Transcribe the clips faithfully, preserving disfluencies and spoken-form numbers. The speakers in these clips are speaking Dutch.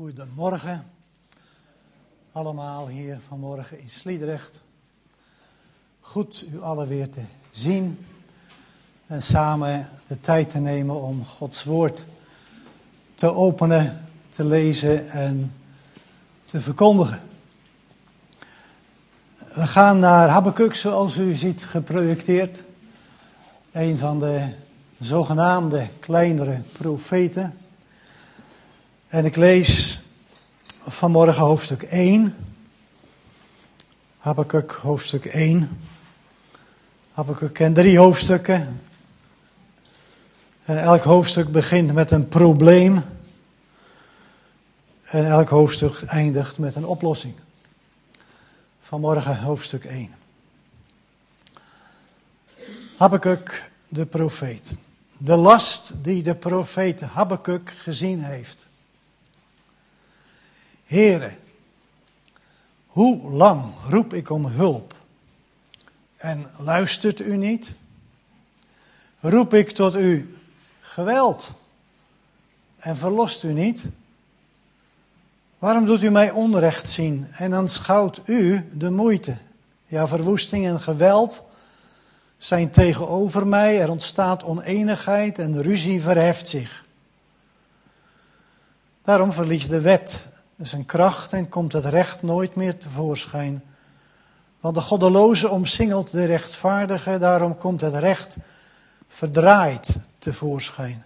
Goedemorgen allemaal hier vanmorgen in Sliedrecht. Goed u allen weer te zien en samen de tijd te nemen om Gods woord te openen, te lezen en te verkondigen. We gaan naar Habakuk, zoals u ziet geprojecteerd. Een van de zogenaamde kleinere profeten. En ik lees vanmorgen hoofdstuk één. Habakuk hoofdstuk één. Habakuk kent drie hoofdstukken. En elk hoofdstuk begint met een probleem. En elk hoofdstuk eindigt met een oplossing. Vanmorgen hoofdstuk één. Habakuk de profeet. De last die de profeet Habakuk gezien heeft. Heere, hoe lang roep ik om hulp en luistert u niet? Roep ik tot u geweld en verlost u niet? Waarom doet u mij onrecht zien en aanschouwt u de moeite? Ja, verwoesting en geweld zijn tegenover mij, er ontstaat oneenigheid en ruzie verheft zich. Daarom verliest de wet zijn kracht en komt het recht nooit meer tevoorschijn. Want de goddeloze omsingelt de rechtvaardige, daarom komt het recht verdraaid tevoorschijn.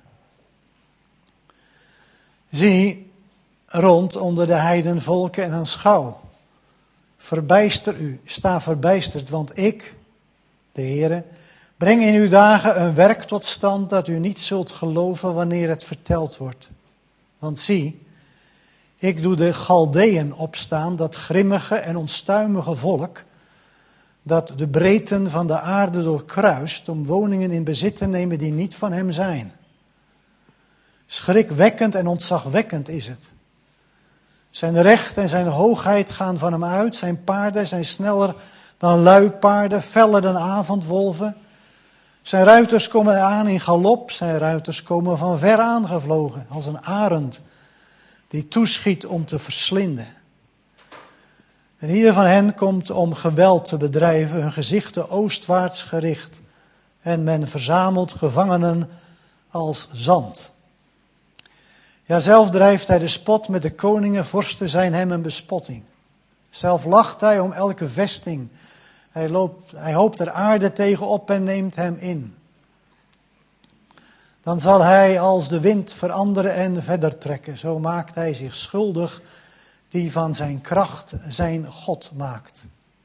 Zie rond onder de heidenvolken en aanschouw. Verbijster u, sta verbijsterd, want ik, de Heere, breng in uw dagen een werk tot stand dat u niet zult geloven wanneer het verteld wordt. Want zie, ik doe de Galdeën opstaan, dat grimmige en onstuimige volk, dat de breedten van de aarde doorkruist om woningen in bezit te nemen die niet van hem zijn. Schrikwekkend en ontzagwekkend is het. Zijn recht en zijn hoogheid gaan van hem uit, zijn paarden zijn sneller dan luipaarden, feller dan avondwolven. Zijn ruiters komen aan in galop, zijn ruiters komen van ver aangevlogen, als een arend die toeschiet om te verslinden. En ieder van hen komt om geweld te bedrijven, hun gezichten oostwaarts gericht. En men verzamelt gevangenen als zand. Ja, zelf drijft hij de spot met de koningen, vorsten zijn hem een bespotting. Zelf lacht hij om elke vesting. Hij, loopt, hij hoopt er aarde tegen op en neemt hem in. Dan zal hij als de wind veranderen en verder trekken. Zo maakt hij zich schuldig die van zijn kracht zijn God maakt.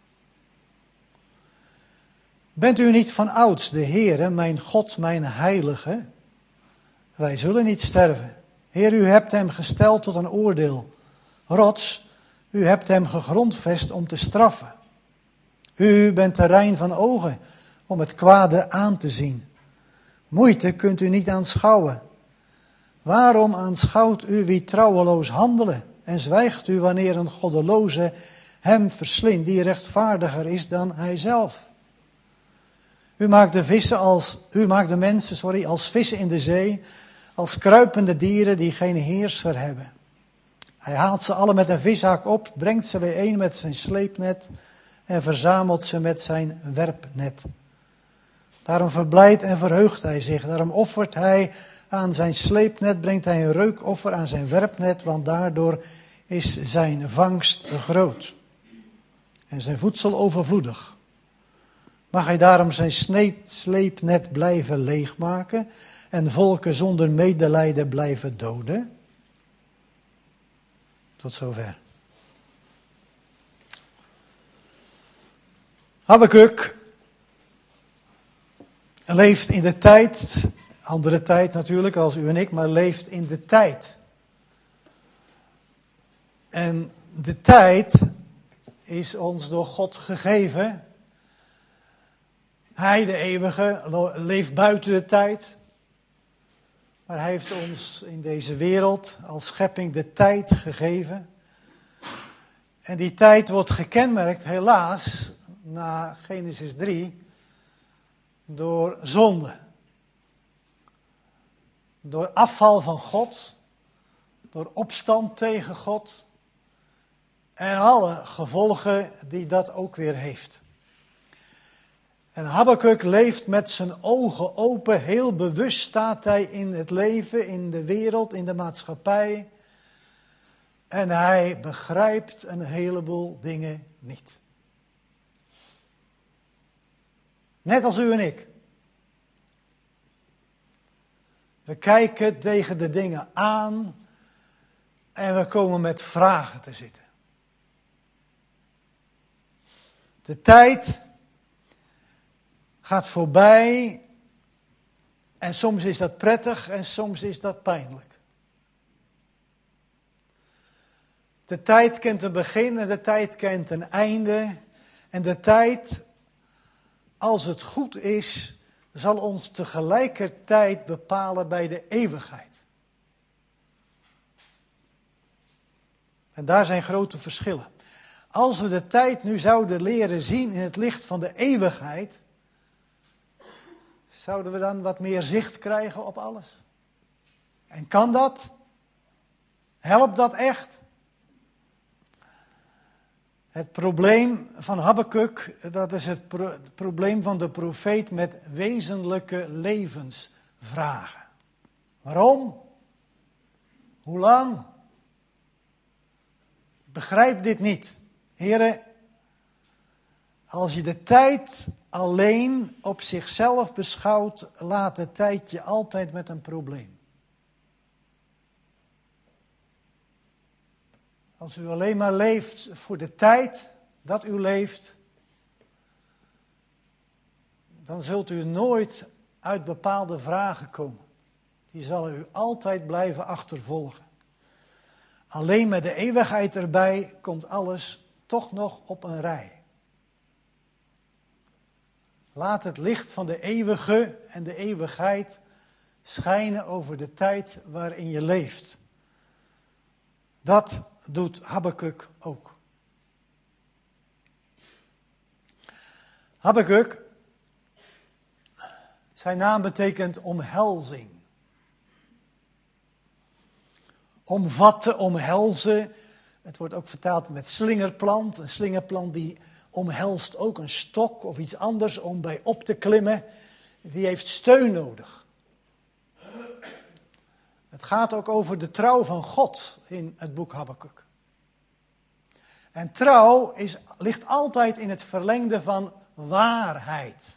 Bent u niet van ouds de Heere, mijn God, mijn heilige? Wij zullen niet sterven. Heer, u hebt hem gesteld tot een oordeel. Rots, u hebt hem gegrondvest om te straffen. U bent te rein van ogen om het kwade aan te zien. Moeite kunt u niet aanschouwen. Waarom aanschouwt u wie trouweloos handelen en zwijgt u wanneer een goddeloze hem verslindt die rechtvaardiger is dan hij zelf? U maakt de vissen als, u maakt de mensen, sorry, als vissen in de zee, als kruipende dieren die geen heerser hebben. Hij haalt ze alle met een vishaak op, brengt ze bijeen met zijn sleepnet en verzamelt ze met zijn werpnet. Daarom verblijdt en verheugt hij zich. Daarom offert hij aan zijn sleepnet, brengt hij een reukoffer aan zijn werpnet, want daardoor is zijn vangst groot. En zijn voedsel overvloedig. Mag hij daarom zijn sleepnet blijven leegmaken en volken zonder medelijden blijven doden? Tot zover. Habakuk leeft in de tijd, andere tijd natuurlijk als u en ik, maar leeft in de tijd. En de tijd is ons door God gegeven. Hij, de eeuwige, leeft buiten de tijd. Maar hij heeft ons in deze wereld als schepping de tijd gegeven. En die tijd wordt gekenmerkt, helaas, na Genesis drie, door zonde. Door afval van God, door opstand tegen God en alle gevolgen die dat ook weer heeft. En Habakuk leeft met zijn ogen open, heel bewust staat hij in het leven, in de wereld, in de maatschappij. En hij begrijpt een heleboel dingen niet. Net als u en ik. We kijken tegen de dingen aan en we komen met vragen te zitten. De tijd gaat voorbij en soms is dat prettig en soms is dat pijnlijk. De tijd kent een begin en de tijd kent een einde. En de tijd, als het goed is, zal ons tegelijkertijd bepalen bij de eeuwigheid. En daar zijn grote verschillen. Als we de tijd nu zouden leren zien in het licht van de eeuwigheid, zouden we dan wat meer zicht krijgen op alles? En kan dat? Helpt dat echt? Het probleem van Habakuk, dat is het, pro- het probleem van de profeet met wezenlijke levensvragen. Waarom? Hoe lang? Ik begrijp dit niet. Heren, als je de tijd alleen op zichzelf beschouwt, laat de tijd je altijd met een probleem. Als u alleen maar leeft voor de tijd dat u leeft, dan zult u nooit uit bepaalde vragen komen. Die zullen u altijd blijven achtervolgen. Alleen met de eeuwigheid erbij komt alles toch nog op een rij. Laat het licht van de eeuwige en de eeuwigheid schijnen over de tijd waarin je leeft. Dat doet Habakuk ook. Habakuk, zijn naam betekent omhelzing. Omvatten, omhelzen. Het wordt ook vertaald met slingerplant. Een slingerplant die omhelst ook een stok of iets anders om bij op te klimmen. Die heeft steun nodig. Het gaat ook over de trouw van God in het boek Habakuk. En trouw is, ligt altijd in het verlengde van waarheid.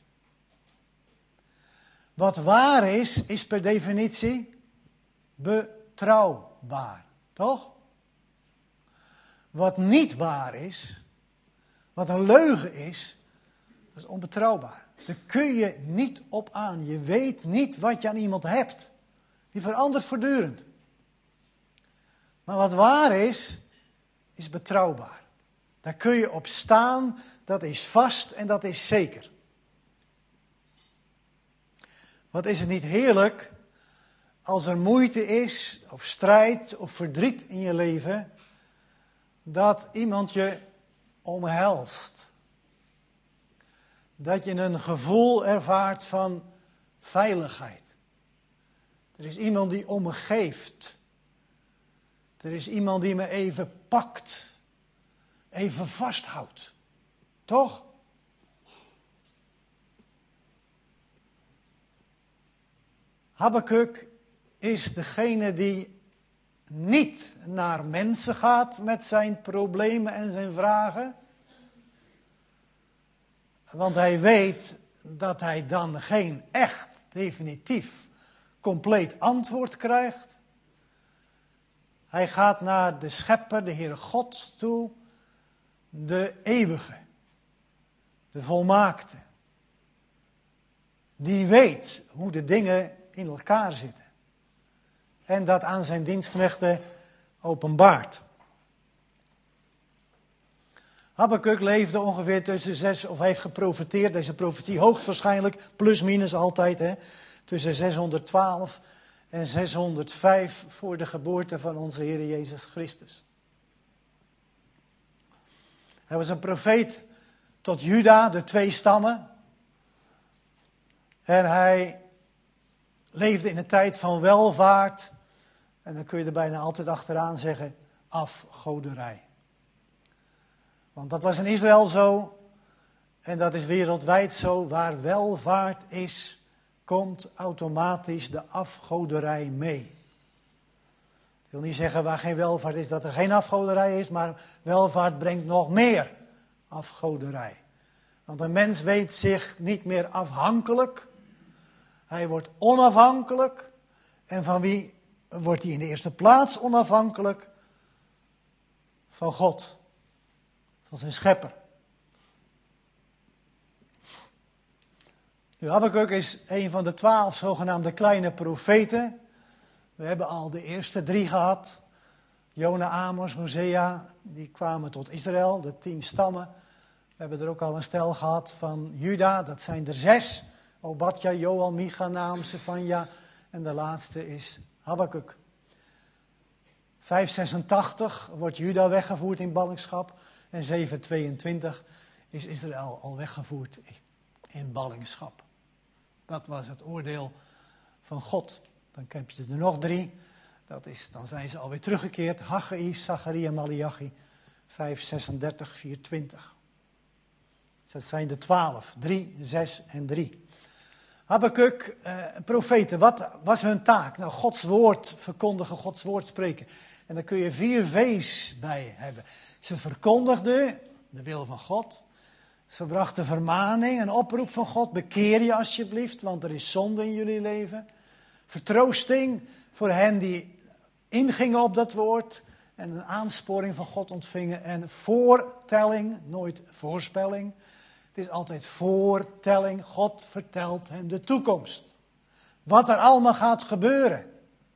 Wat waar is, is per definitie betrouwbaar. Toch? Wat niet waar is, wat een leugen is, dat is onbetrouwbaar. Daar kun je niet op aan. Je weet niet wat je aan iemand hebt. Die verandert voortdurend. Maar wat waar is, is betrouwbaar. Daar kun je op staan, dat is vast en dat is zeker. Wat is het niet heerlijk als er moeite is, of strijd, of verdriet in je leven, dat iemand je omhelst. Dat je een gevoel ervaart van veiligheid. Er is iemand die om me geeft. Er is iemand die me even pakt. Even vasthoudt. Toch? Habakuk is degene die niet naar mensen gaat met zijn problemen en zijn vragen. Want hij weet dat hij dan geen echt, definitief, compleet antwoord krijgt. Hij gaat naar de Schepper, de Heere God toe, de eeuwige, de volmaakte. Die weet hoe de dingen in elkaar zitten. En dat aan zijn dienstknechten openbaart. Habakuk leefde ongeveer tussen zes, of heeft geprofeteerd, deze profetie hoogstwaarschijnlijk, plus minus altijd, hè, tussen zeshonderdtwaalf en zeshonderdvijf voor de geboorte van onze Heer Jezus Christus. Hij was een profeet tot Juda, de twee stammen. En hij leefde in een tijd van welvaart, En dan kun je er bijna altijd achteraan zeggen, afgoderij. Want dat was in Israël zo, en dat is wereldwijd zo. Waar welvaart is, komt automatisch de afgoderij mee. Ik wil niet zeggen waar geen welvaart is dat er geen afgoderij is, maar welvaart brengt nog meer afgoderij. Want een mens weet zich niet meer afhankelijk. Hij wordt onafhankelijk. En van wie wordt hij in de eerste plaats onafhankelijk? Van God. Van zijn schepper. Nu, Habakuk is een van de twaalf zogenaamde kleine profeten. We hebben al de eerste drie gehad. Jona, Amos, Hosea, die kwamen tot Israël, de tien stammen. We hebben er ook al een stel gehad van Juda, dat zijn er zes. Obadja, Joel, Micha, Naam, Sefanja en de laatste is Habakuk. vijfhonderdzesentachtig wordt Juda weggevoerd in ballingschap en zevenhonderdtweeëntwintig is Israël al weggevoerd in ballingschap. Dat was het oordeel van God. Dan heb je er nog drie. Dat is, dan zijn ze alweer teruggekeerd. Haggai, Zacharia, Maleachi. vijf, zesendertig, vierentwintig. Dat zijn de twaalf. Drie, zes en drie. Habakuk, eh, profeten, wat was hun taak? Nou, Gods woord verkondigen, Gods woord spreken. En daar kun je vier V's bij hebben. Ze verkondigden de wil van God. Ze brachten vermaning, een oproep van God. Bekeer je alsjeblieft, want er is zonde in jullie leven. Vertroosting voor hen die ingingen op dat woord. En een aansporing van God ontvingen. En voortelling, nooit voorspelling. Het is altijd voortelling. God vertelt hen de toekomst. Wat er allemaal gaat gebeuren.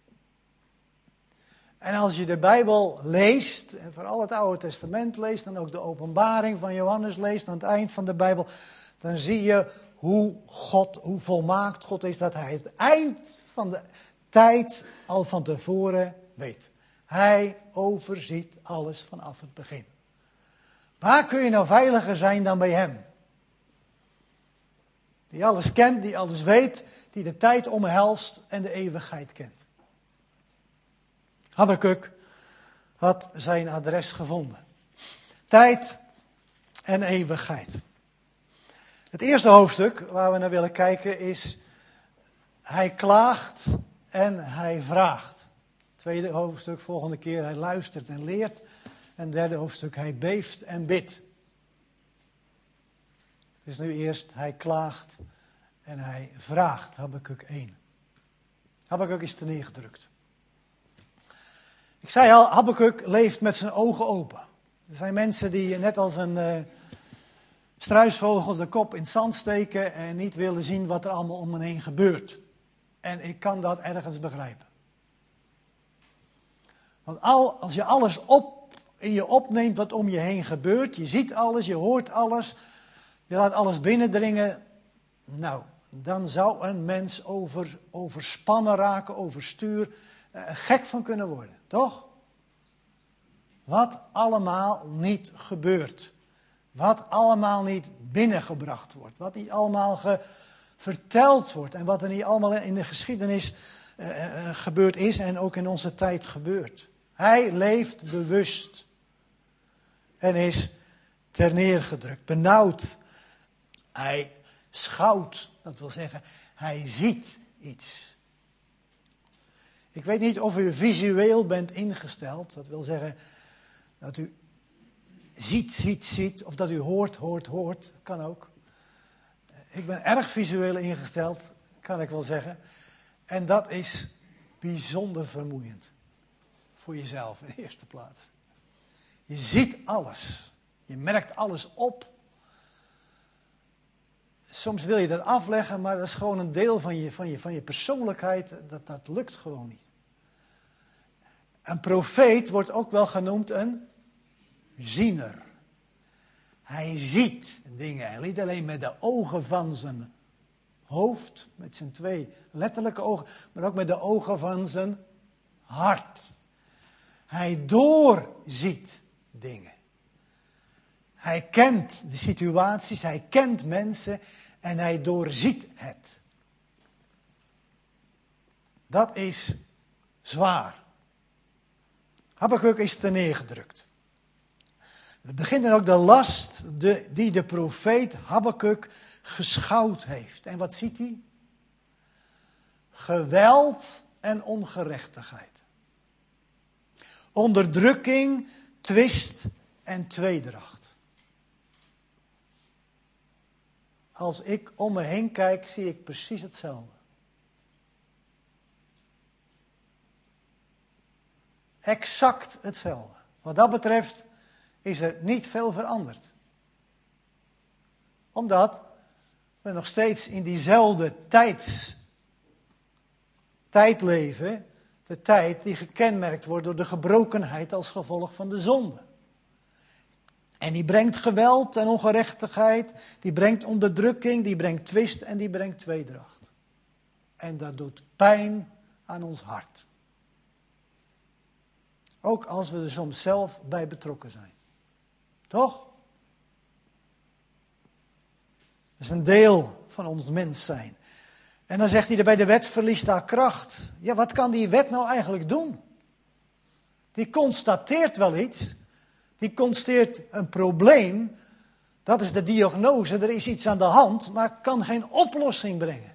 En als je de Bijbel leest, en vooral het Oude Testament leest, en ook de openbaring van Johannes leest aan het eind van de Bijbel, dan zie je hoe God, hoe volmaakt God is, dat hij het eind van de tijd al van tevoren weet. Hij overziet alles vanaf het begin. Waar kun je nou veiliger zijn dan bij hem? Die alles kent, die alles weet, die de tijd omhelst en de eeuwigheid kent. Habakuk had zijn adres gevonden. Tijd en eeuwigheid. Het eerste hoofdstuk waar we naar willen kijken is, hij klaagt en hij vraagt. Tweede hoofdstuk, volgende keer, hij luistert en leert. En derde hoofdstuk, hij beeft en bidt. Dus nu eerst, hij klaagt en hij vraagt, Habakuk één. Habakuk is terneergedrukt. Ik zei al, Habakuk leeft met zijn ogen open. Er zijn mensen die net als een uh, struisvogel de kop in het zand steken en niet willen zien wat er allemaal om hen heen gebeurt. En ik kan dat ergens begrijpen. Want al, als je alles op, in je opneemt wat om je heen gebeurt, je ziet alles, je hoort alles, je laat alles binnendringen, nou, dan zou een mens over, overspannen raken, overstuur, uh, gek van kunnen worden, toch? Wat allemaal niet gebeurt. Wat allemaal niet binnengebracht wordt. Wat niet allemaal ge, verteld wordt. En wat er niet allemaal in de geschiedenis uh, uh, gebeurd is en ook in onze tijd gebeurt. Hij leeft bewust. En is terneergedrukt, benauwd. Hij schouwt, dat wil zeggen, hij ziet iets. Ik weet niet of u visueel bent ingesteld. Dat wil zeggen dat u ziet, ziet, ziet. Of dat u hoort, hoort, hoort. Kan ook. Ik ben erg visueel ingesteld, kan ik wel zeggen. En dat is bijzonder vermoeiend. Voor jezelf in de eerste plaats. Je ziet alles. Je merkt alles op. Soms wil je dat afleggen, maar dat is gewoon een deel van je, van je, van je persoonlijkheid. Dat, dat lukt gewoon niet. Een profeet wordt ook wel genoemd een ziener. Hij ziet dingen. Niet alleen met de ogen van zijn hoofd, met zijn twee letterlijke ogen, maar ook met de ogen van zijn hart. Hij doorziet dingen. Hij kent de situaties, hij kent mensen en hij doorziet het. Dat is zwaar. Habakuk is ter neergedrukt. We beginnen ook de last de, die de profeet Habakuk geschouwd heeft. En wat ziet hij? Geweld en ongerechtigheid. Onderdrukking, twist en tweedracht. Als ik om me heen kijk, zie ik precies hetzelfde. Exact hetzelfde. Wat dat betreft is er niet veel veranderd. Omdat we nog steeds in diezelfde tijds, tijd leven. De tijd die gekenmerkt wordt door de gebrokenheid als gevolg van de zonde. En die brengt geweld en ongerechtigheid. Die brengt onderdrukking, die brengt twist en die brengt tweedracht. En dat doet pijn aan ons hart. Ook als we er soms zelf bij betrokken zijn. Toch? Dat is een deel van ons mens zijn. En dan zegt hij erbij, de wet verliest haar kracht. Ja, wat kan die wet nou eigenlijk doen? Die constateert wel iets. Die constateert een probleem. Dat is de diagnose, er is iets aan de hand, maar kan geen oplossing brengen.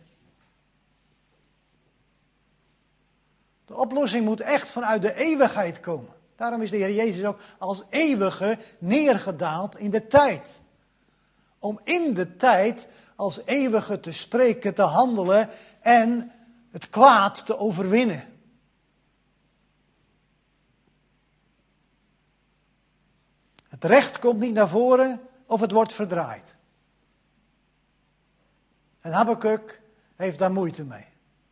De oplossing moet echt vanuit de eeuwigheid komen. Daarom is de Heer Jezus ook als eeuwige neergedaald in de tijd. Om in de tijd als eeuwige te spreken, te handelen en het kwaad te overwinnen. Het recht komt niet naar voren of het wordt verdraaid. En Habakuk heeft daar moeite mee.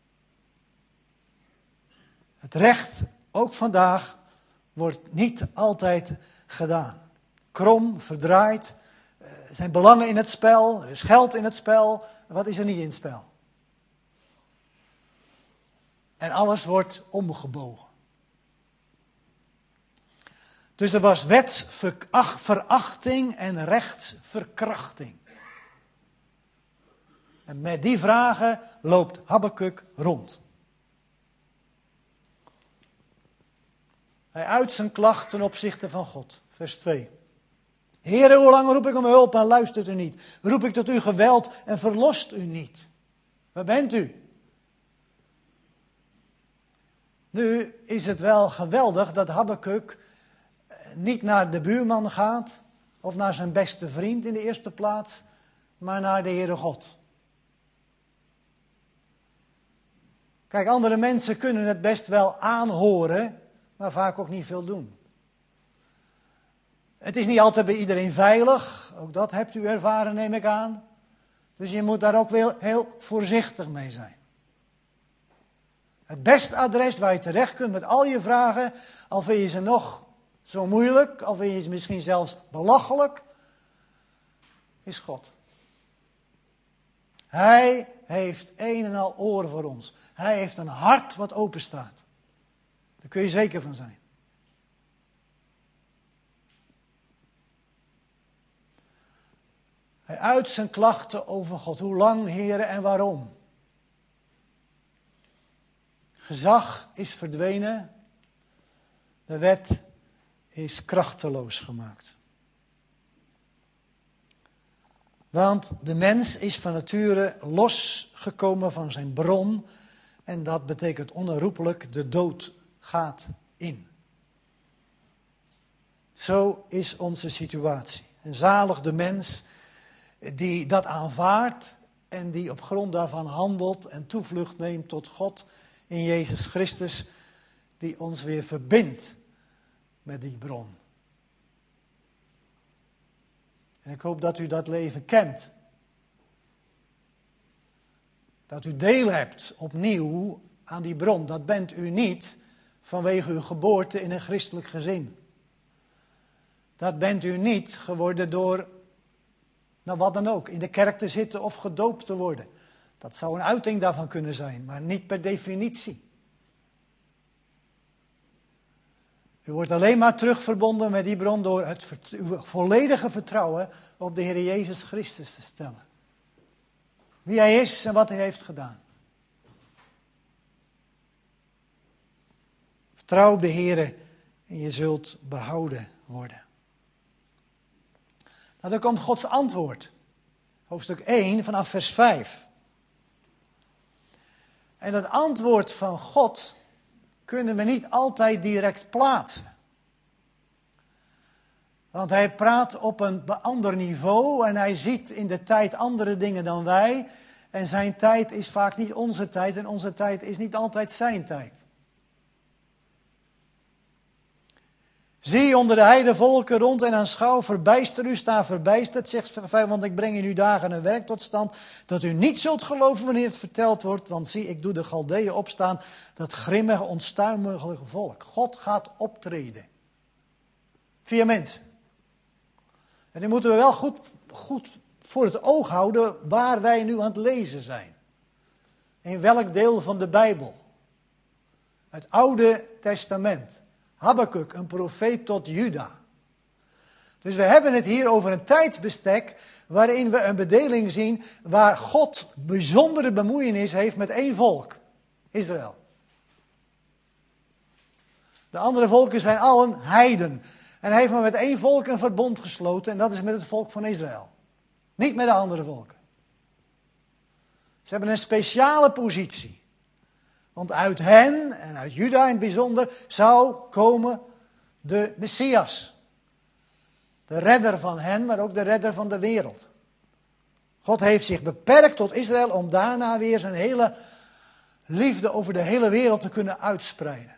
Het recht, ook vandaag, wordt niet altijd gedaan. Krom, verdraaid, er zijn belangen in het spel, er is geld in het spel. Wat is er niet in het spel? En alles wordt omgebogen. Dus er was wetsverachting en rechtsverkrachting. En met die vragen loopt Habakuk rond. Hij uit zijn klacht ten opzichte van God. Vers twee. Heere, hoe lang roep ik om hulp en luistert u niet? Roep ik tot u geweld en verlost u niet? Waar bent u? Nu is het wel geweldig dat Habakuk niet naar de buurman gaat of naar zijn beste vriend in de eerste plaats, maar naar de Heere God. Kijk, andere mensen kunnen het best wel aanhoren, maar vaak ook niet veel doen. Het is niet altijd bij iedereen veilig, ook dat hebt u ervaren, neem ik aan. Dus je moet daar ook wel heel voorzichtig mee zijn. Het beste adres waar je terecht kunt met al je vragen, al vind je ze nog zo moeilijk, al vind je ze misschien zelfs belachelijk, is God. Hij heeft een en al oren voor ons. Hij heeft een hart wat open staat. Daar kun je zeker van zijn. Hij uit zijn klachten over God. Hoe lang, Heere, en waarom? Gezag is verdwenen. De wet is krachteloos gemaakt. Want de mens is van nature losgekomen van zijn bron. En dat betekent onherroepelijk, de dood gaat in. Zo is onze situatie. En zalig de mens die dat aanvaardt en die op grond daarvan handelt en toevlucht neemt tot God in Jezus Christus, die ons weer verbindt met die bron. En ik hoop dat u dat leven kent. Dat u deel hebt opnieuw aan die bron. Dat bent u niet vanwege uw geboorte in een christelijk gezin. Dat bent u niet geworden door, nou wat dan ook, in de kerk te zitten of gedoopt te worden. Dat zou een uiting daarvan kunnen zijn, maar niet per definitie. U wordt alleen maar terugverbonden met die bron door het vert- uw volledige vertrouwen op de Heer Jezus Christus te stellen. Wie Hij is en wat Hij heeft gedaan. Vertrouw op de Heer en je zult behouden worden. Nou, dan komt Gods antwoord. Hoofdstuk één vanaf vers vijf. En dat antwoord van God kunnen we niet altijd direct plaatsen. Want hij praat op een ander niveau en hij ziet in de tijd andere dingen dan wij. En zijn tijd is vaak niet onze tijd en onze tijd is niet altijd zijn tijd. Zie onder de heidevolken rond en aanschouw, verbijster u, sta verbijsterd, zegt vers vijf, want ik breng in uw dagen een werk tot stand, dat u niet zult geloven wanneer het verteld wordt, want zie, ik doe de Galdeeën opstaan, dat grimmige, onstuimige volk. God gaat optreden. Via mensen. En die moeten we wel goed, goed voor het oog houden waar wij nu aan het lezen zijn. In welk deel van de Bijbel. Het Oude Testament. Habakuk, een profeet tot Juda. Dus we hebben het hier over een tijdsbestek waarin we een bedeling zien waar God bijzondere bemoeienis heeft met één volk. Israël. De andere volken zijn allen heiden. En hij heeft maar met één volk een verbond gesloten en dat is met het volk van Israël. Niet met de andere volken. Ze hebben een speciale positie. Want uit hen, en uit Juda in het bijzonder, zou komen de Messias. De redder van hen, maar ook de redder van de wereld. God heeft zich beperkt tot Israël om daarna weer zijn hele liefde over de hele wereld te kunnen uitspreiden.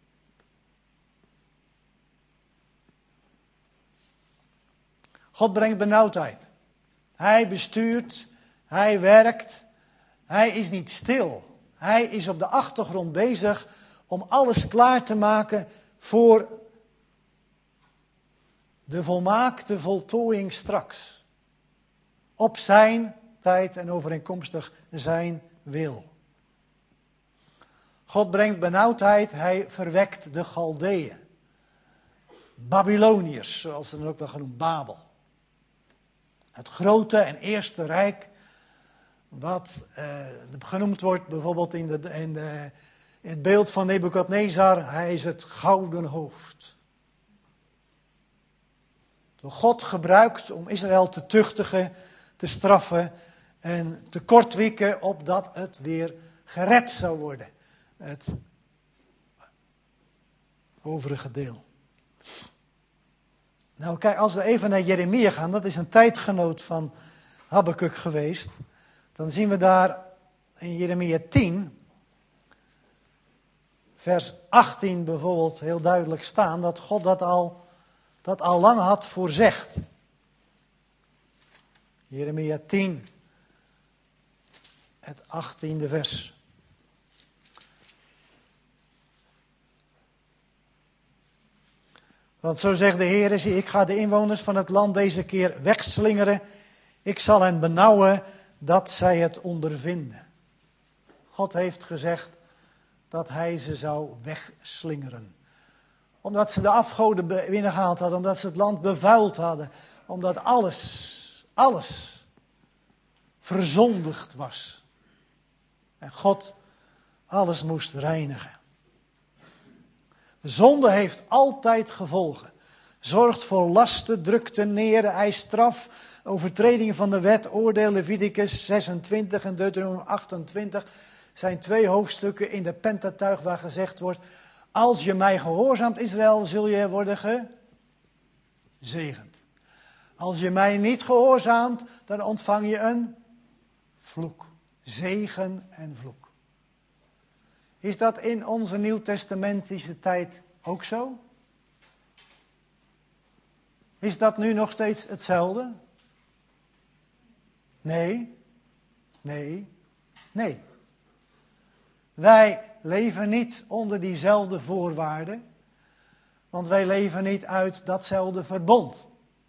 God brengt benauwdheid. Hij bestuurt, hij werkt, hij is niet stil. Hij is op de achtergrond bezig om alles klaar te maken voor de volmaakte voltooiing straks. Op zijn tijd en overeenkomstig zijn wil. God brengt benauwdheid, hij verwekt de Galdeeën. Babyloniërs, zoals ze dan ook wel genoemd, Babel. Het grote en eerste rijk, wat uh, genoemd wordt bijvoorbeeld in, de, in, de, in het beeld van Nebukadnezar, hij is het gouden hoofd. Door God gebruikt om Israël te tuchtigen, te straffen en te kortwikken, opdat het weer gered zou worden. Het overige deel. Nou kijk, als we even naar Jeremia gaan, dat is een tijdgenoot van Habakuk geweest. Dan zien we daar in Jeremia tien, vers achttien bijvoorbeeld heel duidelijk staan, dat God dat al, dat al lang had voorzegd. Jeremia tien, het achttiende vers. Want zo zegt de Heer, zie, ik ga de inwoners van het land deze keer wegslingeren. Ik zal hen benauwen dat zij het ondervinden. God heeft gezegd dat hij ze zou wegslingeren. Omdat ze de afgoden binnengehaald hadden, omdat ze het land bevuild hadden. Omdat alles, alles verzondigd was. En God alles moest reinigen. De zonde heeft altijd gevolgen. Zorgt voor lasten, drukte, neren, eist straf, overtreding van de wet, oordeel, Leviticus zesentwintig en Deuteronomium achtentwintig. Zijn twee hoofdstukken in de Pentatuig waar gezegd wordt, als je mij gehoorzaamt, Israël, zul je worden gezegend. Als je mij niet gehoorzaamt, dan ontvang je een vloek. Zegen en vloek. Is dat in onze nieuwtestamentische tijd ook zo? Is dat nu nog steeds hetzelfde? Nee, nee, nee. Wij leven niet onder diezelfde voorwaarden, want wij leven niet uit datzelfde verbond.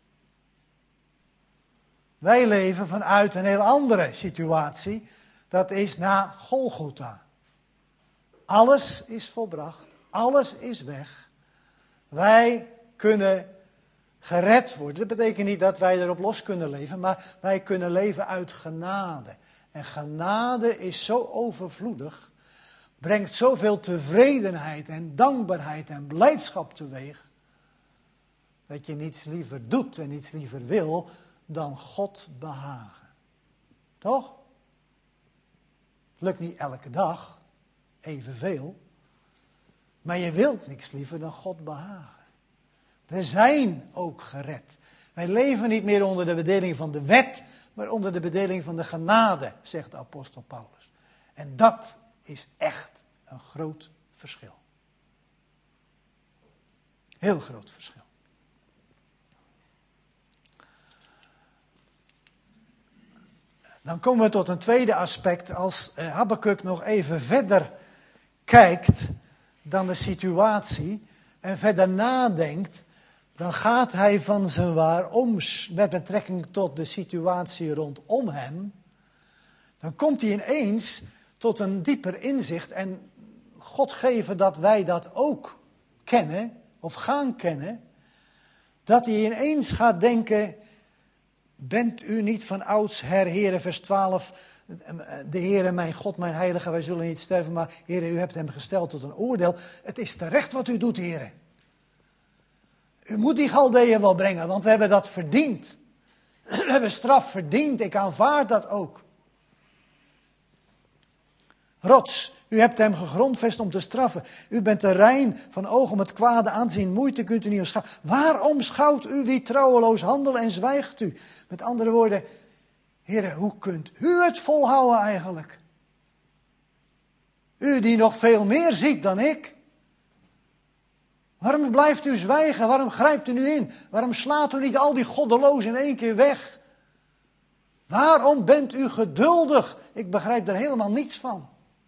Wij leven vanuit een heel andere situatie, dat is na Golgotha. Alles is volbracht, alles is weg. Wij kunnen gered worden. Dat betekent niet dat wij erop los kunnen leven, maar wij kunnen leven uit genade. En genade is zo overvloedig, brengt zoveel tevredenheid en dankbaarheid en blijdschap teweeg, dat je niets liever doet en niets liever wil dan God behagen. Toch? Lukt niet elke dag, evenveel, maar je wilt niks liever dan God behagen. We zijn ook gered. Wij leven niet meer onder de bedeling van de wet, maar onder de bedeling van de genade, zegt de apostel Paulus. En dat is echt een groot verschil. Heel groot verschil. Dan komen we tot een tweede aspect. Als Habakuk nog even verder kijkt dan de situatie en verder nadenkt, dan gaat hij van zijn waaroms met betrekking tot de situatie rondom hem, dan komt hij ineens tot een dieper inzicht en God geven dat wij dat ook kennen of gaan kennen, dat hij ineens gaat denken, bent u niet van ouds her, Heere, vers twaalf, de Heere, mijn God, mijn heilige, wij zullen niet sterven, maar Heere, u hebt hem gesteld tot een oordeel. Het is terecht wat u doet, Heere. U moet die Galdeeën wel brengen, want we hebben dat verdiend. We hebben straf verdiend, ik aanvaard dat ook. Rots, u hebt hem gegrondvest om te straffen. U bent te rein van oog om het kwade aan te zien. Moeite kunt u niet schouwen. Waarom schouwt u wie trouweloos handelt en zwijgt u? Met andere woorden, Heere, hoe kunt u het volhouden eigenlijk? U die nog veel meer ziet dan ik. Waarom blijft u zwijgen? Waarom grijpt u nu in? Waarom slaat u niet al die goddelozen in één keer weg? Waarom bent u geduldig? Ik begrijp er helemaal niets van.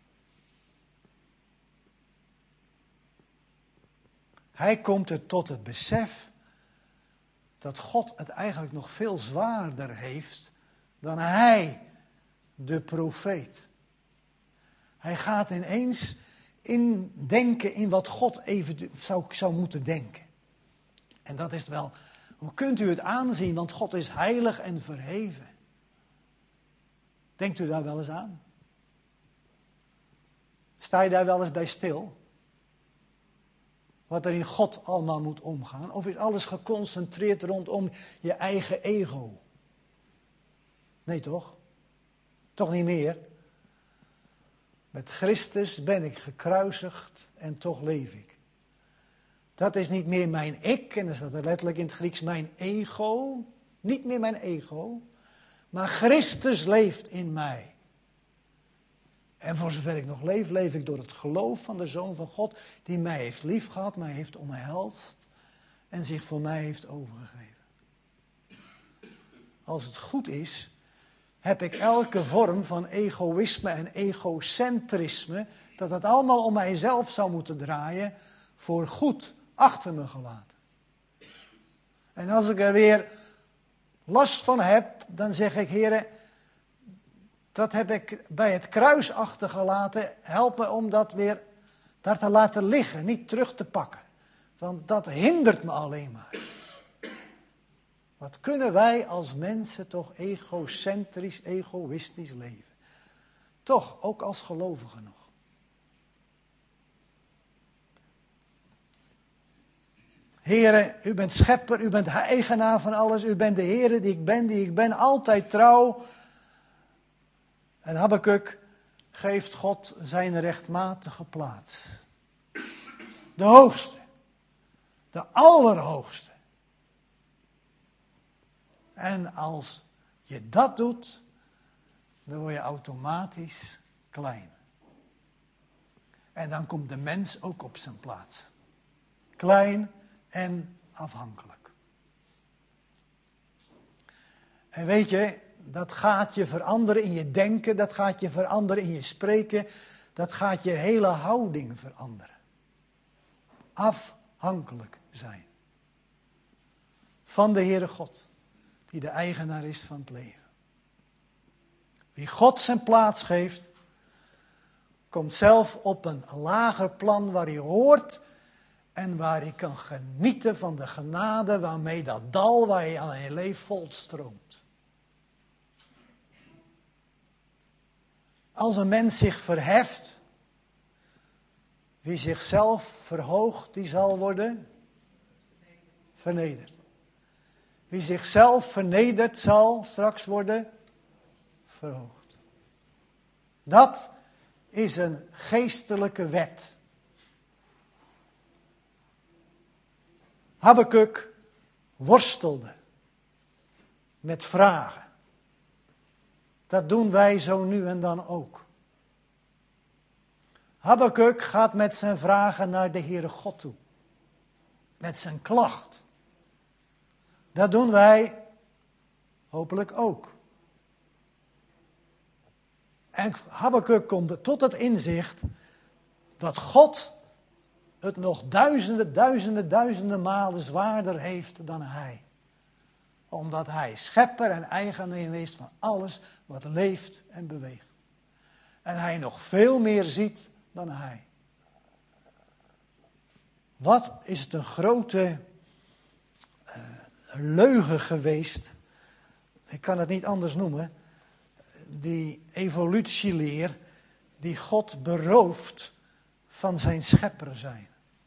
Hij komt er tot het besef dat God het eigenlijk nog veel zwaarder heeft dan hij, de profeet. Hij gaat ineens indenken in wat God even zou, zou moeten denken. En dat is wel, hoe kunt u het aanzien, want God is heilig en verheven. Denkt u daar wel eens aan? Sta je daar wel eens bij stil? Wat er in God allemaal moet omgaan? Of is alles geconcentreerd rondom je eigen ego? Nee toch? Toch niet meer? Met Christus ben ik gekruisigd en toch leef ik. Dat is niet meer mijn ik, en dat staat er letterlijk in het Grieks, mijn ego. Niet meer mijn ego, maar Christus leeft in mij. En voor zover ik nog leef, leef ik door het geloof van de Zoon van God, die mij heeft liefgehad, mij heeft omhelst en zich voor mij heeft overgegeven. Als het goed is, heb ik elke vorm van egoïsme en egocentrisme, dat het allemaal om mijzelf zou moeten draaien, voor goed achter me gelaten. En als ik er weer last van heb, dan zeg ik, Heere, dat heb ik bij het kruis achtergelaten. Help me om dat weer daar te laten liggen, niet terug te pakken. Want dat hindert me alleen maar. Wat kunnen wij als mensen toch egocentrisch, egoïstisch leven? Toch, ook als gelovigen nog. Heere, u bent schepper, u bent eigenaar van alles. U bent de Heere die ik ben, die ik ben, altijd trouw. En Habakuk geeft God zijn rechtmatige plaats. De hoogste. De allerhoogste. En als je dat doet, dan word je automatisch klein. En dan komt de mens ook op zijn plaats. Klein en afhankelijk. En weet je, dat gaat je veranderen in je denken, dat gaat je veranderen in je spreken, dat gaat je hele houding veranderen. Afhankelijk zijn. Van de Heere God, die de eigenaar is van het leven. Wie God zijn plaats geeft, komt zelf op een lager plan waar hij hoort en waar hij kan genieten van de genade waarmee dat dal waar hij aan je leeft volstroomt. Als een mens zich verheft, Wie zichzelf verhoogt, die zal worden vernederd. Wie zichzelf vernedert, zal straks worden verhoogd. Dat is een geestelijke wet. Habakuk worstelde met vragen. Dat doen wij zo nu en dan ook. Habakuk gaat met zijn vragen naar de Heere God toe. Met zijn klacht. Dat doen wij hopelijk ook. En Habakuk komt tot het inzicht dat God het nog duizenden, duizenden, duizenden malen zwaarder heeft dan hij. Omdat hij schepper en eigenaar is van alles wat leeft en beweegt. En hij nog veel meer ziet dan hij. Wat is het een grote uh, leugen geweest. Ik kan het niet anders noemen. Die evolutieleer die God berooft van zijn schepper zijn.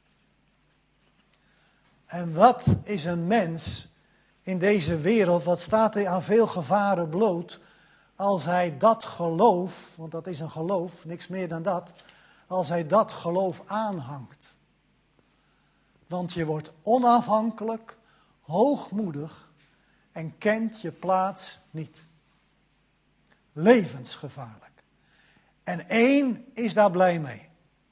En wat is een mens in deze wereld, wat staat hij aan veel gevaren bloot, als hij dat geloof, want dat is een geloof, niks meer dan dat, als hij dat geloof aanhangt. Want je wordt onafhankelijk, hoogmoedig en kent je plaats niet. Levensgevaarlijk. En één is daar blij mee.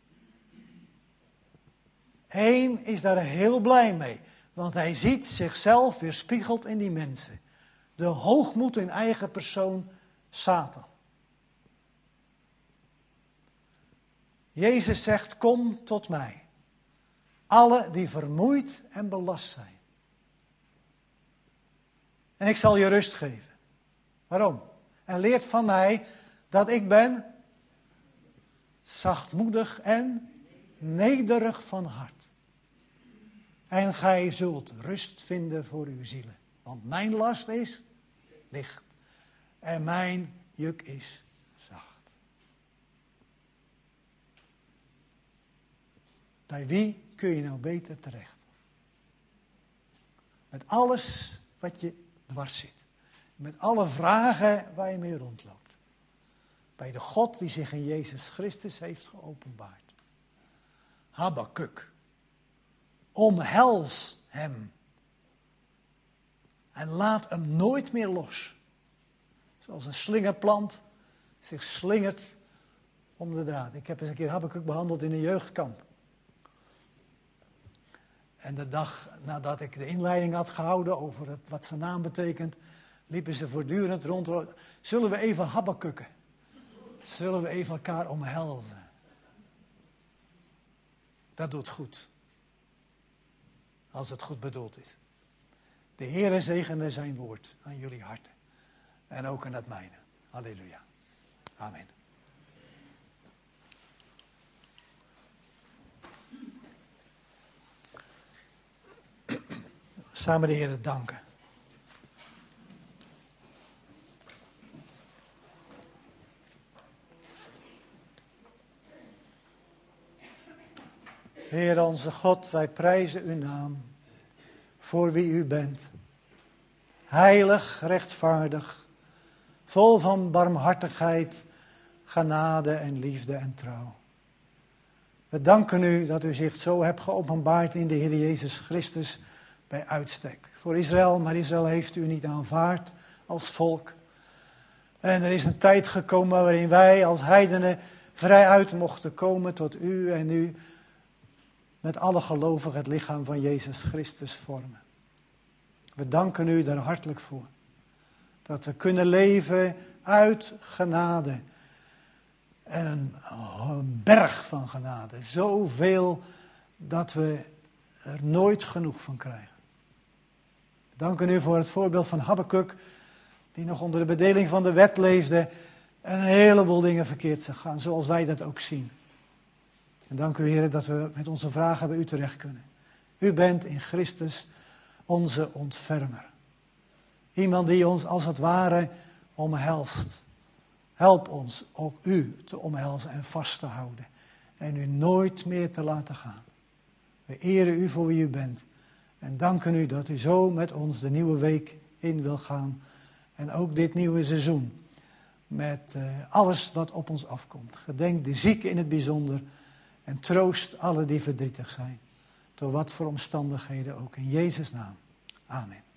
Eén is daar heel blij mee. Want hij ziet zichzelf weerspiegeld in die mensen. De hoogmoed in eigen persoon, Satan. Jezus zegt, kom tot mij. Alle die vermoeid en belast zijn. En ik zal je rust geven. Waarom? En leert van mij dat ik ben zachtmoedig en nederig van hart. En gij zult rust vinden voor uw zielen. Want mijn last is licht. En mijn juk is zacht. Bij wie kun je nou beter terecht? Met alles wat je dwars zit. Met alle vragen waar je mee rondloopt. Bij de God die zich in Jezus Christus heeft geopenbaard. Habakuk. Omhels hem. En laat hem nooit meer los. Zoals een slingerplant zich slingert om de draad. Ik heb eens een keer Habakuk behandeld in een jeugdkamp. En de dag nadat ik de inleiding had gehouden over het, wat zijn naam betekent, liepen ze voortdurend rond. Zullen we even Habakukken? Zullen we even elkaar omhelzen? Dat doet goed. Als het goed bedoeld is. De Heere zegene zijn woord aan jullie harten. En ook aan het mijne. Halleluja. Amen. Samen de Heere danken. Heer onze God, wij prijzen uw naam voor wie u bent. Heilig, rechtvaardig, vol van barmhartigheid, genade en liefde en trouw. We danken u dat u zich zo hebt geopenbaard in de Heer Jezus Christus bij uitstek. Voor Israël, maar Israël heeft u niet aanvaard als volk. En er is een tijd gekomen waarin wij als heidenen vrij uit mochten komen tot u en u met alle gelovigen het lichaam van Jezus Christus vormen. We danken u daar hartelijk voor. Dat we kunnen leven uit genade. En een, een berg van genade. Zoveel dat we er nooit genoeg van krijgen. We danken u voor het voorbeeld van Habakuk. Die nog onder de bedeling van de wet leefde. En een heleboel dingen verkeerd zijn gaan. Zoals wij dat ook zien. En dank u, Heer, dat we met onze vragen bij u terecht kunnen. U bent in Christus onze ontfermer. Iemand die ons als het ware omhelst. Help ons ook u te omhelzen en vast te houden. en u nooit meer te laten gaan. We eren u voor wie u bent en danken u dat u zo met ons de nieuwe week in wil gaan en ook dit nieuwe seizoen met uh, alles wat op ons afkomt. Gedenk de zieken in het bijzonder en troost alle die verdrietig zijn, door wat voor omstandigheden ook, in Jezus' naam. Amen.